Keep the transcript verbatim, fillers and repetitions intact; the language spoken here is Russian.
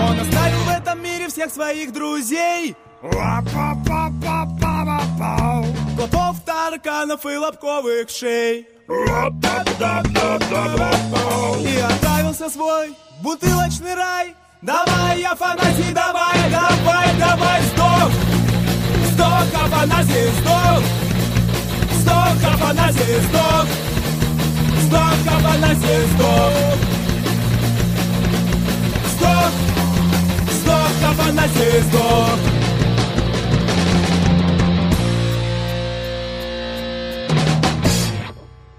Он оставил в этом мире всех своих друзей. Клопов, тараканов и лобковых шей. И отправился свой бутылочный рай. Давай, Афанасий, давай, давай, давай, сдох. Сдох, Афанасий, сдох. Сдох, Афанасий, сдох. Сдох, Афанасий, сдох. Сдох, сдох, Афанасий, сдох.